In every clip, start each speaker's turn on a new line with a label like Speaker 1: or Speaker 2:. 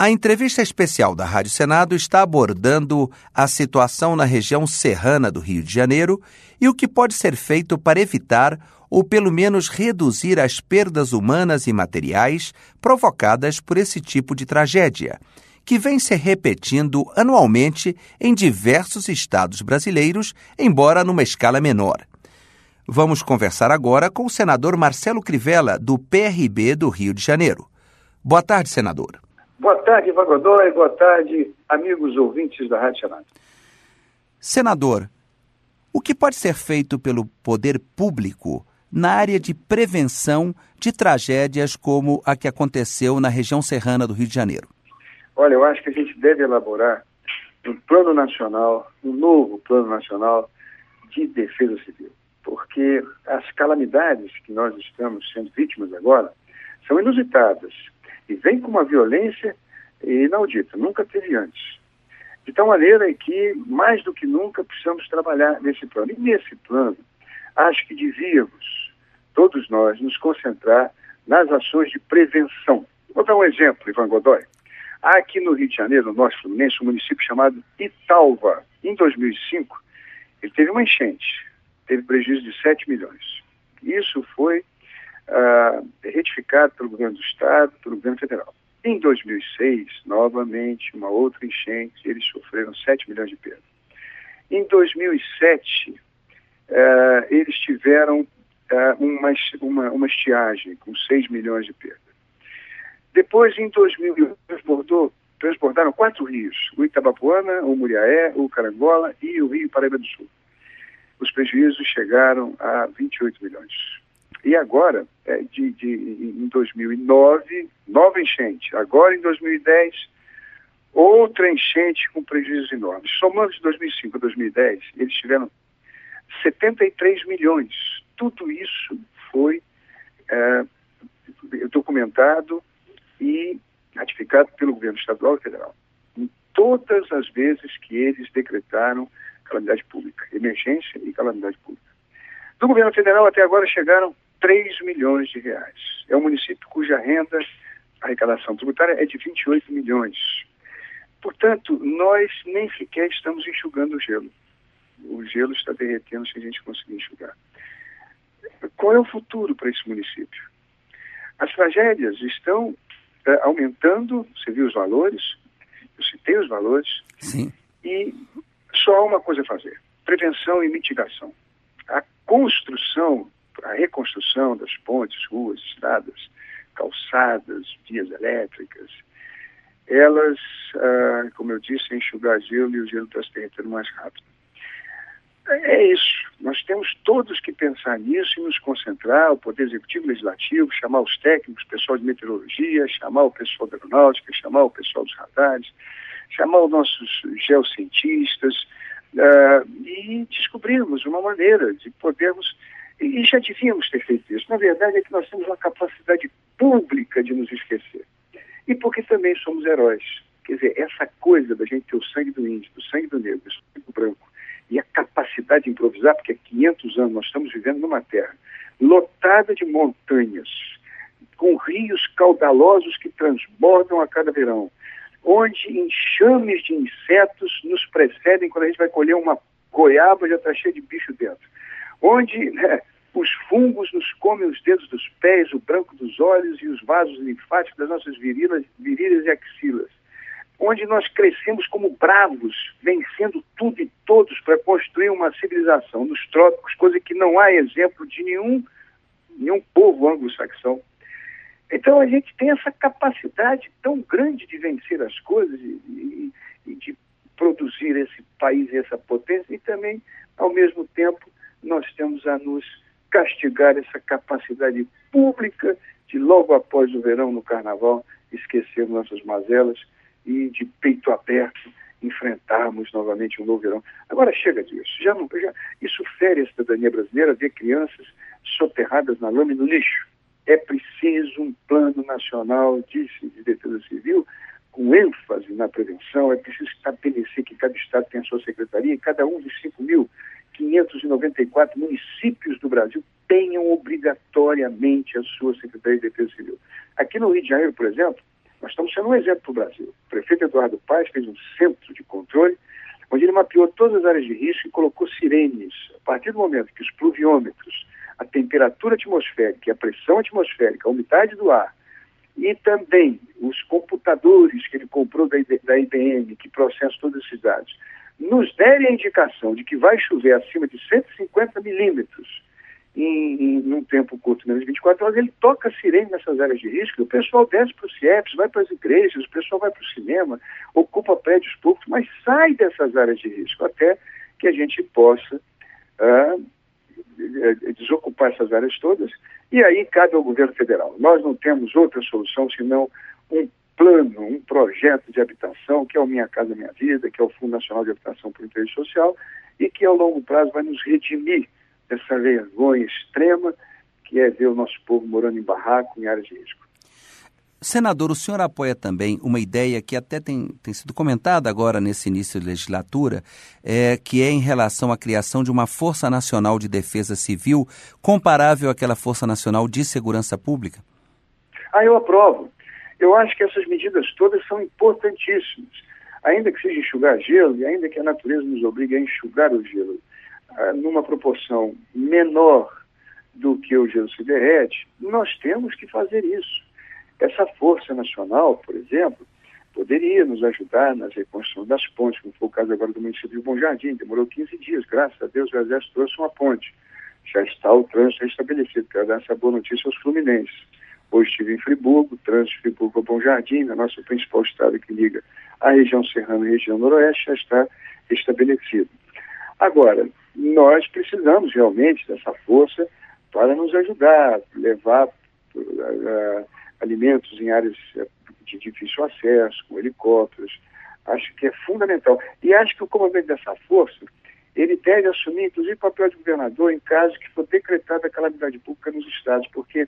Speaker 1: A entrevista especial da Rádio Senado está abordando a situação na região serrana do Rio de Janeiro e o que pode ser feito para evitar ou pelo menos reduzir as perdas humanas e materiais provocadas por esse tipo de tragédia, que vem se repetindo anualmente em diversos estados brasileiros, embora numa escala menor. Vamos conversar agora com o senador Marcelo Crivella, do PRB do Rio de Janeiro. Boa tarde, senador.
Speaker 2: Boa tarde, Ivan Godoy. Boa tarde, amigos ouvintes da Rádio Senado.
Speaker 1: Senador, o que pode ser feito pelo poder público na área de prevenção de tragédias como a que aconteceu na região serrana do Rio de Janeiro?
Speaker 2: Olha, eu acho que a gente deve elaborar um plano nacional, um novo plano nacional de defesa civil, porque as calamidades que nós estamos sendo vítimas agora são inusitadas e vêm com uma violência inaudita, nunca teve antes. De tal maneira que, mais do que nunca, precisamos trabalhar nesse plano. E nesse plano, acho que devíamos, todos nós, nos concentrar nas ações de prevenção. Vou dar um exemplo, Ivan Godoy. Há aqui no Rio de Janeiro, no Norte Fluminense, um município chamado Italva. Em 2005, ele teve uma enchente, teve prejuízo de 7 milhões. Isso foi retificado pelo governo do Estado, pelo governo federal. Em 2006, novamente, uma outra enchente, eles sofreram 7 milhões de perdas. Em 2007, eles tiveram uma estiagem com 6 milhões de perdas. Depois, em 2008, transbordaram 4 rios, o Itabapoana, o Muriaé, o Carangola e o Rio Paraíba do Sul. Os prejuízos chegaram a 28 milhões. E agora, em 2009, nova enchente. Agora, em 2010, outra enchente com prejuízos enormes. Somando de 2005 a 2010, eles tiveram 73 milhões. Tudo isso foi documentado e ratificado pelo governo estadual e federal. Em todas as vezes que eles decretaram calamidade pública, emergência e calamidade pública. Do governo federal até agora chegaram 3 milhões de reais. É um município cuja renda, a arrecadação tributária é de 28 milhões. Portanto, nós nem sequer estamos enxugando o gelo. O gelo está derretendo se a gente conseguir enxugar. Qual é o futuro para esse município? As tragédias estão aumentando, você viu os valores, eu citei os valores.
Speaker 1: Sim.
Speaker 2: E só há uma coisa a fazer: prevenção e mitigação. A construção, a reconstrução das pontes, ruas, estradas, calçadas, vias elétricas, elas, como eu disse, enxugar gelo e o gelo está se derretendo mais rápido. É isso. Nós temos todos que pensar nisso e nos concentrar, o Poder Executivo e Legislativo, chamar os técnicos, o pessoal de meteorologia, chamar o pessoal da aeronáutica, chamar o pessoal dos radares, chamar os nossos geocientistas e descobrirmos uma maneira de podermos, e já devíamos ter feito isso. Na verdade é que nós temos uma capacidade pública de nos esquecer. E porque também somos heróis. Quer dizer, essa coisa da gente ter o sangue do índio, do sangue do negro, do sangue do branco, e a capacidade de improvisar, porque há 500 anos nós estamos vivendo numa terra lotada de montanhas, com rios caudalosos que transbordam a cada verão, onde enxames de insetos nos precedem quando a gente vai colher uma goiaba, já está cheia de bicho dentro, onde os fungos nos comem os dedos dos pés, o branco dos olhos e os vasos linfáticos das nossas virilhas e axilas, onde nós crescemos como bravos, vencendo tudo e todos para construir uma civilização nos trópicos, coisa que não há exemplo de nenhum povo anglo-saxão. Então a gente tem essa capacidade tão grande de vencer as coisas e de produzir esse país e essa potência, e também, ao mesmo tempo, nós temos a nos castigar essa capacidade pública de, logo após o verão, no carnaval, esquecer nossas mazelas e, de peito aberto, enfrentarmos novamente um novo verão. Agora chega disso. Isso fere a cidadania brasileira, ver crianças soterradas na lama e no lixo. É preciso um plano nacional de defesa civil com ênfase na prevenção. É preciso estabelecer que cada estado tem a sua secretaria e cada um dos 5.594 municípios do Brasil tenham obrigatoriamente a sua Secretaria de Defesa Civil. Aqui no Rio de Janeiro, por exemplo, Nós estamos sendo um exemplo para o Brasil. O prefeito Eduardo Paes fez um centro de controle, onde ele mapeou todas as áreas de risco e colocou sirenes. A partir do momento que os pluviômetros, a temperatura atmosférica, a pressão atmosférica, a umidade do ar e também os computadores que ele comprou da IBM, que processam todos esses dados, nos derem a indicação de que vai chover acima de 150 milímetros num tempo curto, menos de 24 horas, ele toca a sirene nessas áreas de risco, e o pessoal desce para os CIEPs, vai para as igrejas, o pessoal vai para o cinema, ocupa prédios públicos, mas sai dessas áreas de risco até que a gente possa desocupar essas áreas todas, e aí cabe ao governo federal. Nós não temos outra solução senão um plano, um projeto de habitação, que é o Minha Casa Minha Vida, que é o Fundo Nacional de Habitação para o Interesse Social, e que ao longo prazo vai nos redimir dessa vergonha extrema que é ver o nosso povo morando em barraco, em áreas de risco.
Speaker 1: Senador, o senhor apoia também uma ideia que até tem sido comentada agora nesse início de legislatura, que é em relação à criação de uma Força Nacional de Defesa Civil comparável àquela Força Nacional de Segurança Pública?
Speaker 2: Eu aprovo. Eu acho que essas medidas todas são importantíssimas. Ainda que seja enxugar gelo, e ainda que a natureza nos obrigue a enxugar o gelo numa proporção menor do que o gelo se derrete, nós temos que fazer isso. Essa Força Nacional, por exemplo, poderia nos ajudar na reconstrução das pontes, como foi o caso agora do município de Bom Jardim. Demorou 15 dias, graças a Deus o Exército trouxe uma ponte. Já está o trânsito restabelecido. Quero dar essa boa notícia aos fluminenses. Hoje estive em Friburgo, o trânsito de Friburgo a Bom Jardim, na nossa principal estrada que liga a região serrana e a região noroeste, já está restabelecido. Agora, nós precisamos realmente dessa força para nos ajudar, levar alimentos em áreas de difícil acesso, com helicópteros. Acho que é fundamental. E acho que o comandante dessa força, ele deve assumir, inclusive, o papel de governador em caso que for decretada a calamidade pública nos estados, porque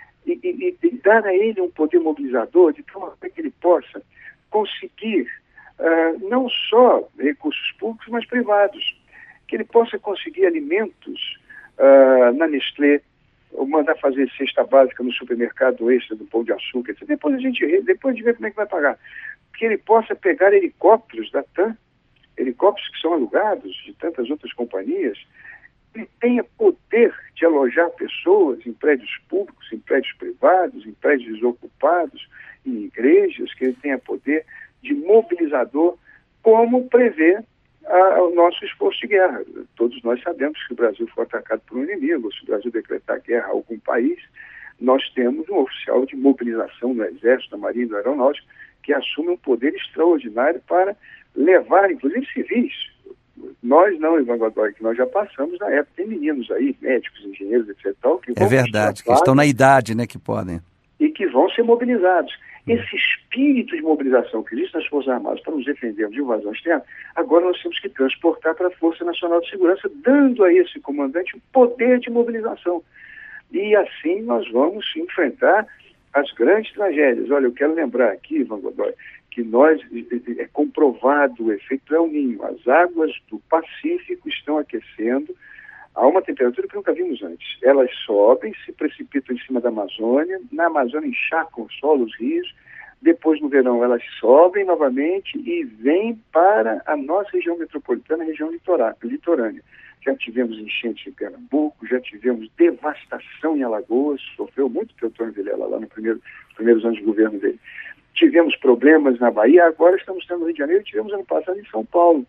Speaker 2: e dar a ele um poder mobilizador de tal maneira que ele possa conseguir não só recursos públicos, mas privados. Que ele possa conseguir alimentos na Nestlé, ou mandar fazer cesta básica no supermercado extra do Pão de Açúcar, etc. Depois a gente vê como é que vai pagar. Que ele possa pegar helicópteros da TAM, helicópteros que são alugados de tantas outras companhias, ele tenha poder de alojar pessoas em prédios públicos, em prédios privados, em prédios desocupados, em igrejas, que ele tenha poder de mobilizador, como prevê o nosso esforço de guerra. Todos nós sabemos que se o Brasil for atacado por um inimigo, ou se o Brasil decretar guerra a algum país, nós temos um oficial de mobilização do Exército, da Marinha e da Aeronáutica, que assume um poder extraordinário para levar, inclusive, civis. Nós não, Ivan Godoy, que nós já passamos na época. Tem meninos aí, médicos, engenheiros, etc. Que vão
Speaker 1: verdade, que estão na idade, né, que podem.
Speaker 2: E que vão ser mobilizados. Esse espírito de mobilização que existe nas Forças Armadas para nos defendermos de invasão externa, agora nós temos que transportar para a Força Nacional de Segurança, dando a esse comandante o poder de mobilização. E assim nós vamos enfrentar as grandes tragédias. Olha, eu quero lembrar aqui, Ivan Godoy, que é comprovado o efeito El Niño. As águas do Pacífico estão aquecendo a uma temperatura que nunca vimos antes. Elas sobem, se precipitam em cima da Amazônia, na Amazônia encharcam o solo, os rios, depois no verão elas sobem novamente e vêm para a nossa região metropolitana, a região litorânea. Já tivemos enchentes em Pernambuco, já tivemos devastação em Alagoas, sofreu muito Teotônio Vilela lá nos primeiros anos de governo dele. Tivemos problemas na Bahia, agora estamos tendo no Rio de Janeiro, tivemos ano passado em São Paulo.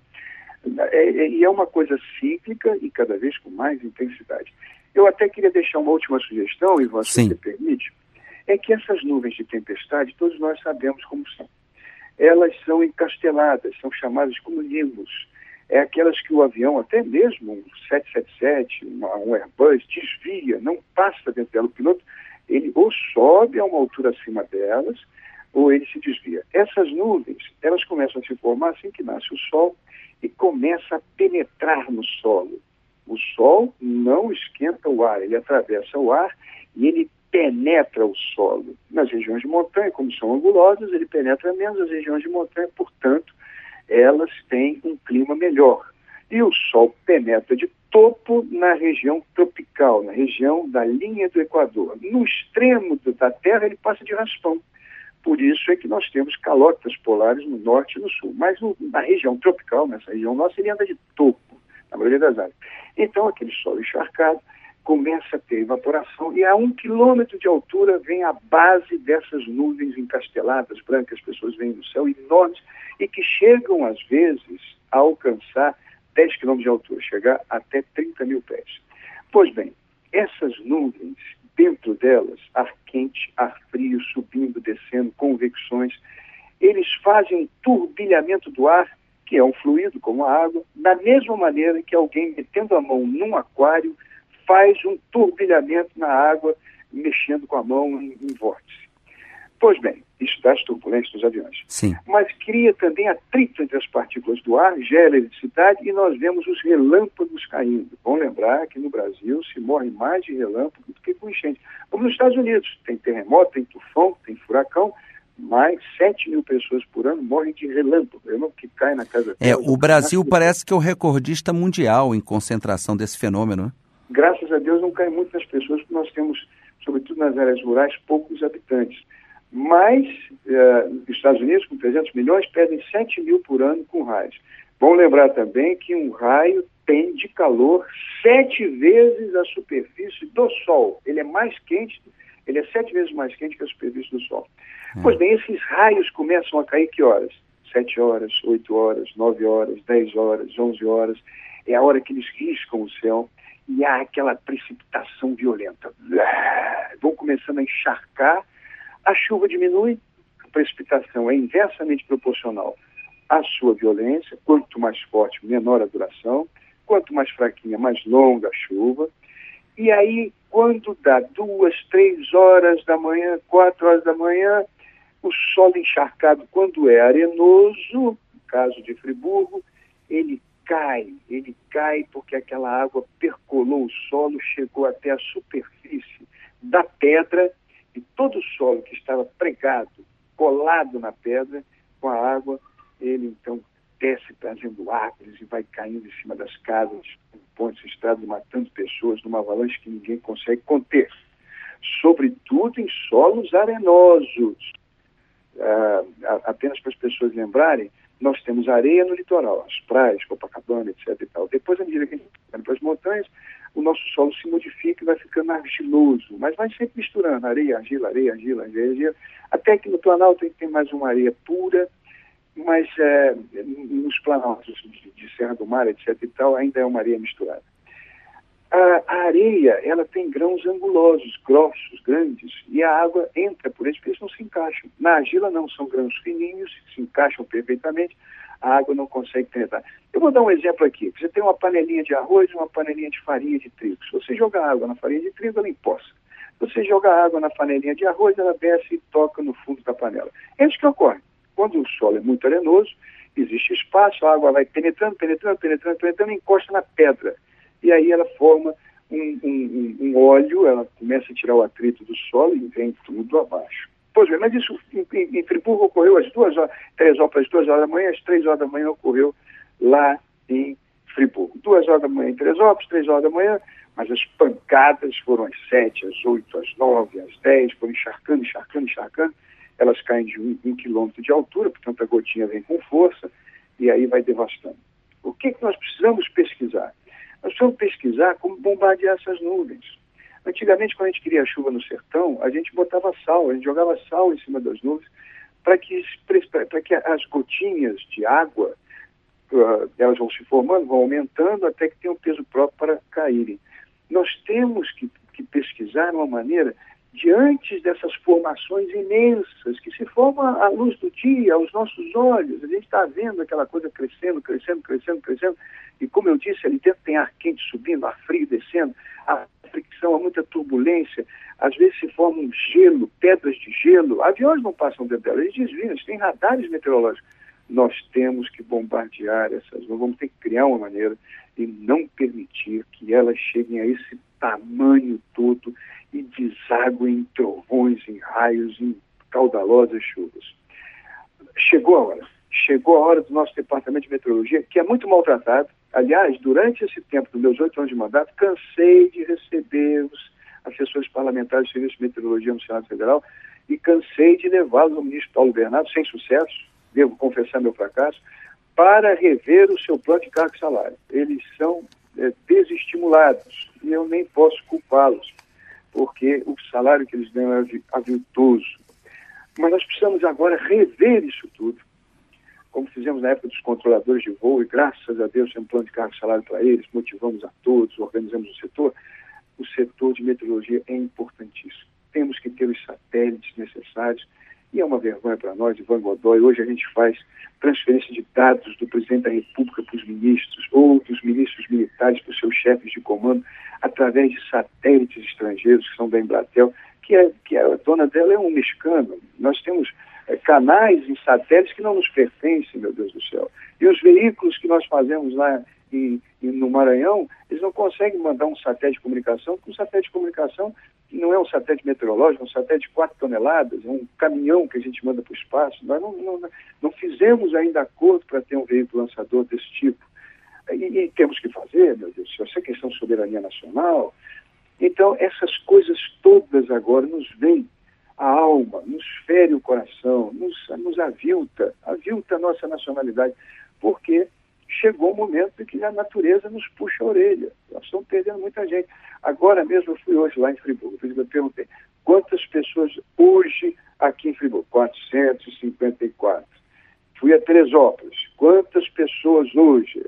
Speaker 2: E é uma coisa cíclica e cada vez com mais intensidade. Eu até queria deixar uma última sugestão, Ivan, se você permite, é que essas nuvens de tempestade, todos nós sabemos como são. Elas são encasteladas, são chamadas como nimos. É aquelas que o avião, até mesmo um 777, um Airbus, desvia, não passa dentro dela. O piloto, ele ou sobe a uma altura acima delas, ou ele se desvia. Essas nuvens, elas começam a se formar assim que nasce o Sol e começa a penetrar no solo. O Sol não esquenta o ar, ele atravessa o ar e ele penetra o solo. Nas regiões de montanha, como são angulosas, ele penetra menos. As regiões de montanha, portanto, elas têm um clima melhor. E o Sol penetra de topo na região tropical, na região da linha do Equador. No extremo da Terra, ele passa de raspão. Por isso é que nós temos calotas polares no norte e no sul. Mas na região tropical, nessa região nossa, ele anda de topo, na maioria das áreas. Então, aquele solo encharcado começa a ter evaporação e a 1 quilômetro de altura vem a base dessas nuvens encasteladas, brancas, as pessoas veem no céu, enormes, e que chegam, às vezes, a alcançar 10 quilômetros de altura, chegar até 30 mil pés. Pois bem, essas nuvens, dentro delas, ar quente, ar frio, subindo, descendo, convecções, eles fazem um turbilhamento do ar, que é um fluido como a água, da mesma maneira que alguém metendo a mão num aquário faz um turbilhamento na água, mexendo com a mão em vórtice. Pois bem, isso dá as turbulências dos aviões.
Speaker 1: Sim.
Speaker 2: Mas cria também atrito entre as partículas do ar, gera eletricidade e nós vemos os relâmpagos caindo. Vamos lembrar que no Brasil se morre mais de relâmpago do que com enchente. Como nos Estados Unidos, tem terremoto, tem tufão, tem furacão, mais 7 mil pessoas por ano morrem de relâmpago que cai na casa delas.
Speaker 1: O Brasil parece que é o recordista mundial em concentração desse fenômeno, né?
Speaker 2: Graças a Deus não cai muito nas pessoas, porque nós temos, sobretudo nas áreas rurais, poucos habitantes. Mas os Estados Unidos, com 300 milhões, perdem 7 mil por ano com raios. Vamos lembrar também que um raio tem de calor 7 vezes a superfície do Sol. Ele é mais quente, ele é 7 vezes mais quente que a superfície do Sol. Pois bem, esses raios começam a cair que horas? 7 horas, 8 horas, 9 horas, 10 horas, 11 horas. É a hora que eles riscam o céu. E há aquela precipitação violenta. Vão começando a encharcar, a chuva diminui, a precipitação é inversamente proporcional à sua violência, quanto mais forte, menor a duração, quanto mais fraquinha, mais longa a chuva. E aí, quando dá 2, 3 horas da manhã, 4 horas da manhã, o solo encharcado, quando é arenoso, no caso de Friburgo, ele cai porque aquela água percolou o solo, chegou até a superfície da pedra e todo o solo que estava pregado, colado na pedra, com a água, ele então desce trazendo árvores e vai caindo em cima das casas, pontes, estradas, matando pessoas numa avalanche que ninguém consegue conter. Sobretudo em solos arenosos. Apenas para as pessoas lembrarem, nós temos areia no litoral, as praias, Copacabana, etc. e tal. Depois, à medida que a gente vai para as montanhas, o nosso solo se modifica e vai ficando argiloso, mas vai sempre misturando areia, argila, até que no Planalto tem mais uma areia pura, mas nos planaltos de Serra do Mar, etc. e tal, ainda é uma areia misturada. A areia, ela tem grãos angulosos, grossos, grandes, e a água entra por eles, porque eles não se encaixam. Na argila não, são grãos fininhos, se encaixam perfeitamente, a água não consegue penetrar. Eu vou dar um exemplo aqui. Você tem uma panelinha de arroz e uma panelinha de farinha de trigo. Se você jogar água na farinha de trigo, ela empoça. Se você jogar água na panelinha de arroz, ela desce e toca no fundo da panela. É isso que ocorre. Quando o solo é muito arenoso, existe espaço, a água vai penetrando, e encosta na pedra. E aí ela forma um óleo, ela começa a tirar o atrito do solo e vem tudo abaixo. Pois bem, mas isso em Friburgo ocorreu às 2 horas, 3 horas para as 2 horas da manhã, às 3 horas da manhã ocorreu lá em Friburgo. 2 horas da manhã em Teresópolis, 3 horas da manhã, mas as pancadas foram às 7, às 8, às 9, às 10, foram encharcando, elas caem de 1 quilômetro de altura, portanto a gotinha vem com força e aí vai devastando. O que nós precisamos pesquisar? Nós precisamos pesquisar como bombardear essas nuvens. Antigamente, quando a gente queria chuva no sertão, a gente botava sal, a gente jogava sal em cima das nuvens para que as gotinhas de água, elas vão se formando, vão aumentando até que tenham peso próprio para caírem. Nós temos que pesquisar uma maneira de antes dessas formações imensas que se formam à luz do dia, aos nossos olhos. A gente está vendo aquela coisa crescendo, e como eu disse, ali dentro tem ar quente subindo, ar frio descendo, a fricção, há muita turbulência, às vezes se forma um gelo, pedras de gelo, aviões não passam dentro delas, eles desviam, eles têm radares meteorológicos. Nós temos que bombardear essas, nós vamos ter que criar uma maneira de não permitir que elas cheguem a esse tamanho todo e desaguem em trovões, em raios, em caudalosas chuvas. Chegou a hora do nosso departamento de meteorologia, que é muito maltratado. Aliás, durante esse tempo dos meus 8 anos de mandato, cansei de receber assessores parlamentares do Serviço de Meteorologia no Senado Federal, e cansei de levá-los ao ministro Paulo Bernardo, sem sucesso, devo confessar meu fracasso, para rever o seu plano de cargo e salário. Eles são desestimulados e eu nem posso culpá-los, porque o salário que eles ganham é aviltoso. Mas nós precisamos agora rever isso tudo, como fizemos na época dos controladores de voo, e graças a Deus tem um plano de cargo e salário para eles, motivamos a todos, organizamos o setor. O setor de meteorologia é importantíssimo. Temos que ter os satélites necessários, e é uma vergonha para nós, Ivan Godoy. Hoje a gente faz transferência de dados do presidente da República para os ministros, ou dos ministros militares para os seus chefes de comando, através de satélites estrangeiros, que são da Embratel, que a dona dela é um mexicano. Nós temos canais em satélites que não nos pertencem, meu Deus do céu. E os veículos que nós fazemos lá no Maranhão, eles não conseguem mandar um satélite de comunicação, porque um satélite de comunicação não é um satélite meteorológico, é um satélite de 4 toneladas, é um caminhão que a gente manda para o espaço. Nós não fizemos ainda acordo para ter um veículo lançador desse tipo. E temos que fazer, meu Deus do céu, essa é questão de soberania nacional. Então, essas coisas todas agora nos vêm à alma, nos fere o coração, nos avilta a nossa nacionalidade, porque chegou o momento em que a natureza nos puxa a orelha. Nós estamos perdendo muita gente. Agora mesmo eu fui hoje lá em Friburgo, eu perguntei, quantas pessoas hoje aqui em Friburgo? 454. Fui a Teresópolis, quantas pessoas hoje?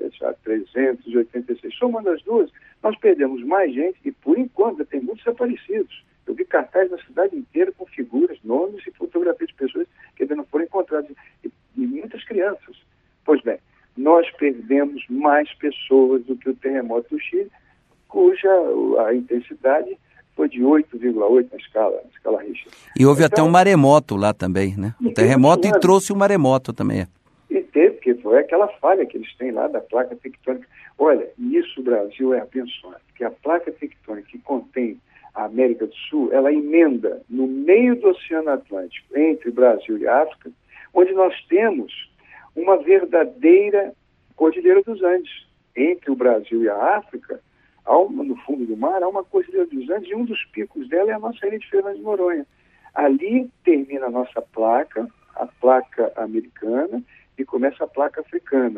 Speaker 2: 386. Somando as duas, nós perdemos mais gente e, por enquanto, tem muitos desaparecidos. Eu vi cartazes na cidade inteira com figuras, nomes e fotografias de pessoas que ainda não foram encontradas, e muitas crianças. Pois bem, nós perdemos mais pessoas do que o terremoto do Chile, cuja a intensidade foi de 8,8 na escala Richter.
Speaker 1: E houve até um maremoto lá também, né? Um terremoto e trouxe o maremoto também.
Speaker 2: E teve, porque foi aquela falha que eles têm lá da placa tectônica. Olha, nisso o Brasil é abençoado, porque a placa tectônica que contém a América do Sul, ela emenda no meio do Oceano Atlântico, entre Brasil e África, onde nós temos uma verdadeira Cordilheira dos Andes. Entre o Brasil e a África, no fundo do mar, há uma Cordilheira dos Andes, e um dos picos dela é a nossa ilha de Fernando de Noronha. Ali termina a nossa placa, a placa americana, e começa a placa africana.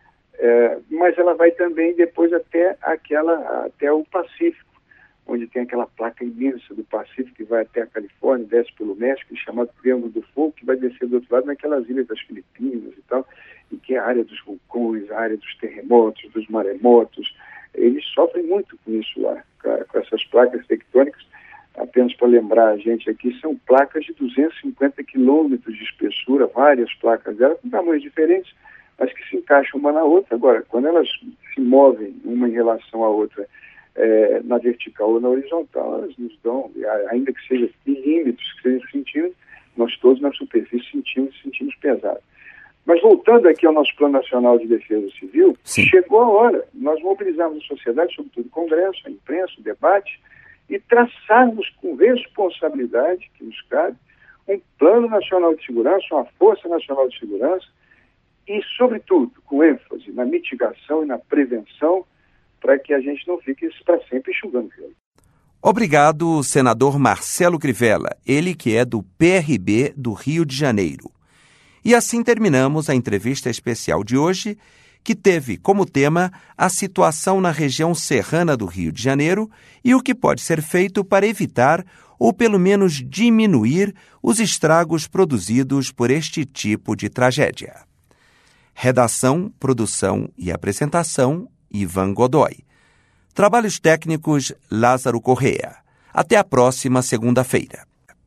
Speaker 2: Mas ela vai também depois até o Pacífico, onde tem aquela placa imensa do Pacífico que vai até a Califórnia, desce pelo México, chamado Triângulo do Fogo, que vai descer do outro lado naquelas ilhas das Filipinas e tal, e que é a área dos vulcões, a área dos terremotos, dos maremotos. Eles sofrem muito com isso lá, com essas placas tectônicas. Apenas para lembrar a gente aqui, são placas de 250 quilômetros de espessura, várias placas delas, com tamanhos diferentes, mas que se encaixam uma na outra. Agora, quando elas se movem uma em relação à outra, na vertical ou na horizontal, elas nos dão, ainda que seja milímetros, que seja centímetros, nós todos na superfície sentimos pesado. Mas voltando aqui ao nosso Plano Nacional de Defesa Civil, sim, chegou a hora, nós mobilizarmos a sociedade, sobretudo o Congresso, a imprensa, o debate, e traçarmos com responsabilidade, que nos cabe, um Plano Nacional de Segurança, uma Força Nacional de Segurança, e, sobretudo, com ênfase na mitigação e na prevenção, para que a gente não fique para sempre enxugando gelo.
Speaker 1: Obrigado, senador Marcelo Crivella, ele que é do PRB do Rio de Janeiro. E assim terminamos a entrevista especial de hoje, que teve como tema a situação na região serrana do Rio de Janeiro e o que pode ser feito para evitar ou pelo menos diminuir os estragos produzidos por este tipo de tragédia. Redação, produção e apresentação, Ivan Godoy. Trabalhos técnicos, Lázaro Correa. Até a próxima segunda-feira.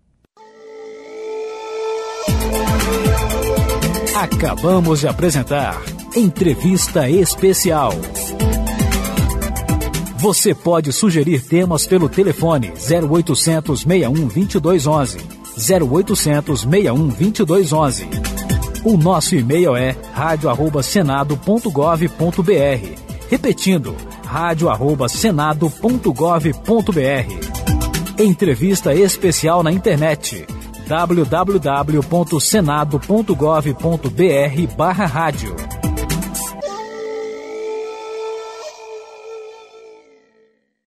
Speaker 3: Acabamos de apresentar Entrevista Especial. Você pode sugerir temas pelo telefone 0800 61 2211. 0800 61 2211. O nosso e-mail é radio@senado.gov.br. Repetindo, radio@senado.gov.br. Entrevista especial na internet www.senado.gov.br/rádio.